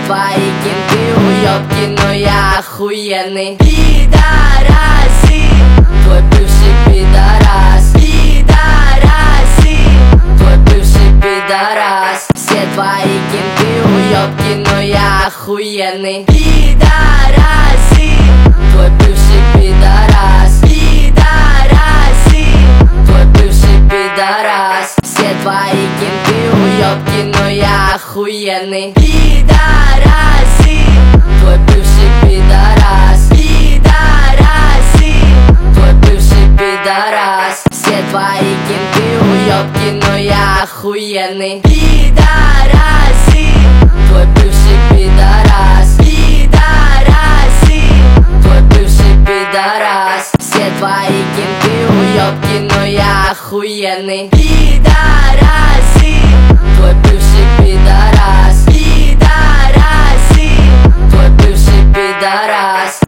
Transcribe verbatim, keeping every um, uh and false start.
твои кенты уёбки, но я охуенный. Пидораси, твой бывший пидорас. Пидораси, твой бывший пидорас. Все твои кенты уёбки, но я охуенный. Пидораси, твой бывший пидорас. Пидораси, твой бывший пидорас. Все твои кенты уёбки, но я охуенный. Пидораси, твой бывший пидорас. Пидораси, твой бывший пидорас. Все твои кенты уёбки, но я охуенный. Пидораси, твой бывший пидорас. Пидораси, твой бывший пидорас. Все твои кенты уёбки, но я охуенный.